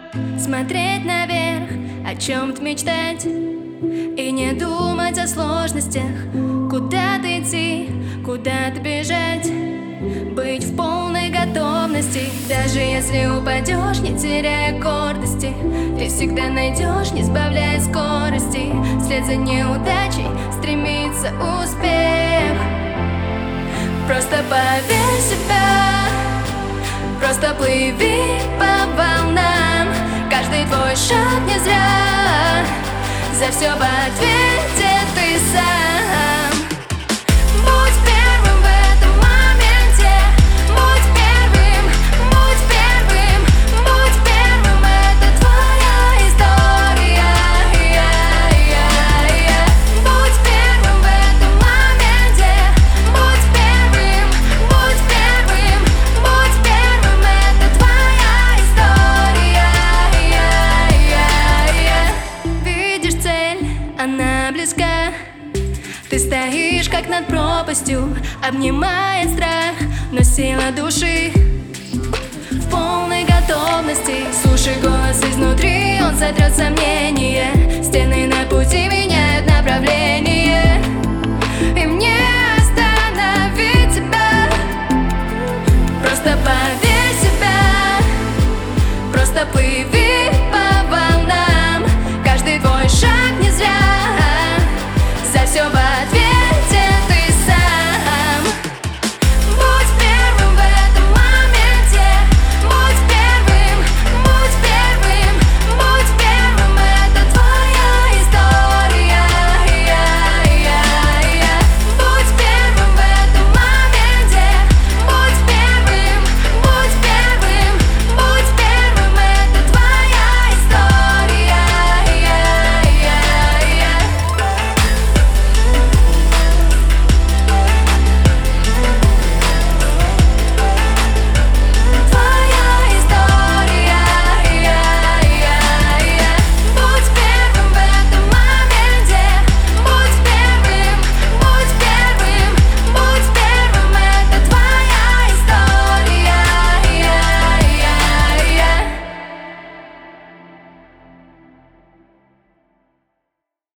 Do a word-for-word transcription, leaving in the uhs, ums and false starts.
смотреть наверх, о чем-то мечтать и не думать о сложностях. Куда-то идти, куда-то бежать, быть в полной готовности. Даже если упадешь, не теряя гордости, ты всегда найдешь, не сбавляя скорости. Вслед за неудачей стремится успех. Просто поверь в себя, просто плыви по волнам. Каждый твой шаг не зря, за все в ответе ты сам. Будь первым в этом моменте, будь первым, будь первым, будь первым, это твоя история. Будь первым в этом моменте, будь первым, будь первым, будь первым, это твоя история. Видишь цель, она близка. Ты стоишь как над пропастью, обнимает страх, но сила души в полной готовности. Слушай голос изнутри, он сотрет сомнения. Стены на пути меняют направление.